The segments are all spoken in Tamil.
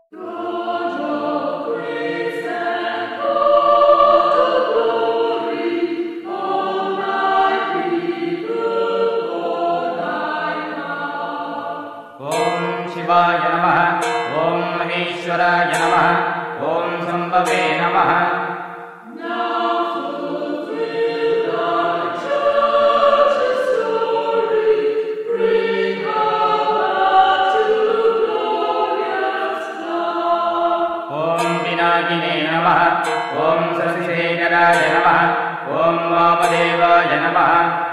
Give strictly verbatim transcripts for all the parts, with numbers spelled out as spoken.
शिवाय नमः। ओम महेश्वराय नमः। ओम शंभवे नमः। ओम पिनाकिने नमः। ओम शशिशेखराय नमः। ओम वामदेवाय नमः।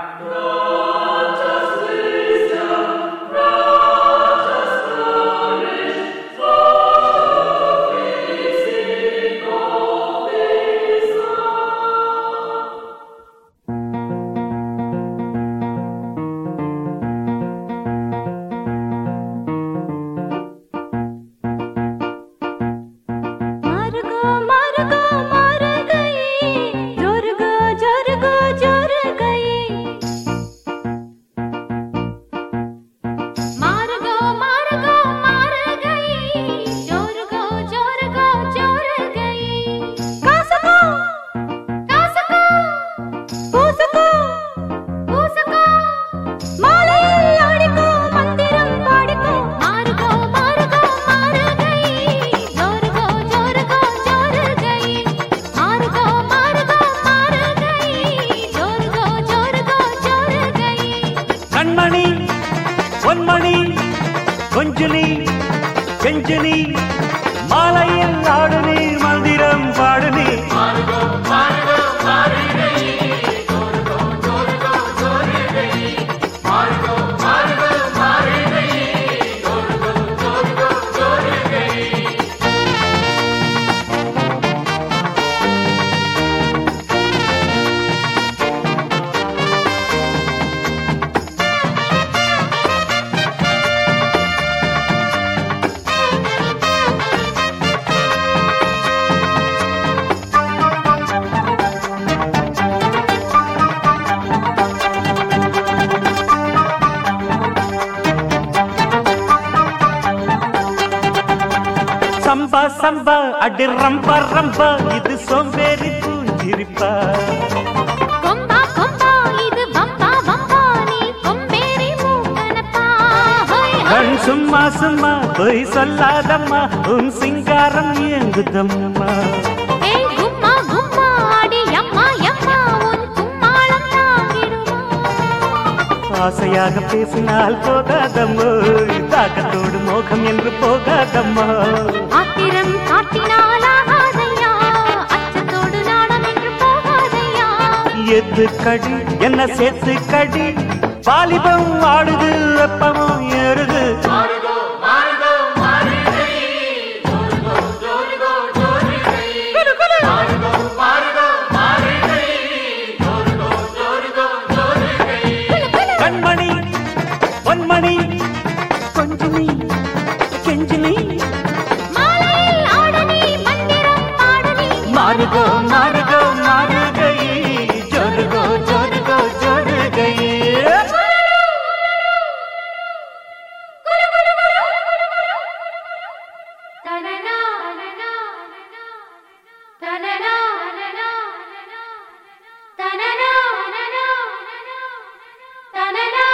கொஞ்சுனி கெஞ்சுனி மாலையில் ஆடு நீர் மந்திரம் பாடு நீர் சம்பா சம்பா அடி ரம்பா ரம்பா இது சோம்பேறி பூஞ்சிரிப்பா கொம்பா கொம்பா இது வம்பா வம்பா நீ கொம்பேறி மூக்கனப்பா கண் சும்மா சும்மா போய் சொல்லாதம்மா உன் சிங்காரம் ஏங்குதம்மா ஏய் கும்மா கும்மா அடி அம்மா அம்மா உன் கும்மாளம் தாங்கிடுமா ஆசையாக பேசினால் போகாதம்மோ தாக்கத்தோடு மோகம் என்று போகாதம்மா ஆத்திரம் காட்டினால் ஆகாதையா அச்சத்தோடு நாடம் என்று போகாதையா எது கடி என்ன சேர்த்து கடி வாலிபம் ஆடுது வெப்பமும் ஏறுது கண்மணி பொன்மணி கொஞ்சுனி கெஞ்சுனி மாலையில் ஆடனி மந்திரம் பாடனி மாறுகோ மாறுகோ மாறுகை ஜோருகோ ஜோருகோ ஜோருகை தனனா தனனா தனனா தனனா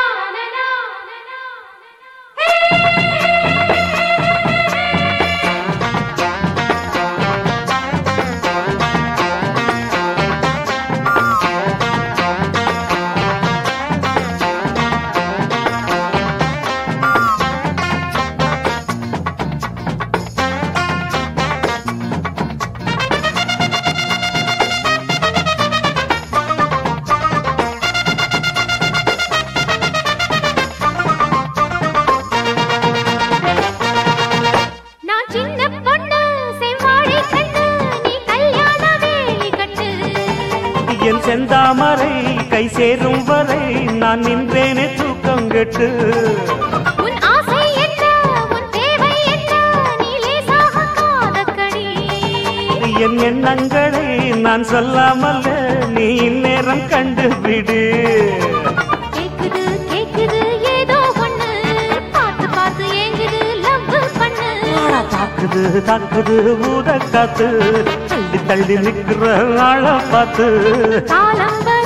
என் செந்தாமரை கை சேரும் வரை நான் நின்றேனே தூக்கம் கெட்டு உன் ஆசை என்ன உன் தேவை என்ன நீ லேசாக காதக்கடி என் எண்ணங்களை நான் சொல்லாமல் நீ இந்நேரம் கண்டுபிடு கேக்குது கேக்குது ஏதோ ஒண்ணு பார்த்து பார்த்து ஏங்குது லவ் பண்ணு தாக்குது தாக்குது ஊத காத்து தள்ளி தள்ளி நிக்கிற ஆள பார்த்து காலம்ப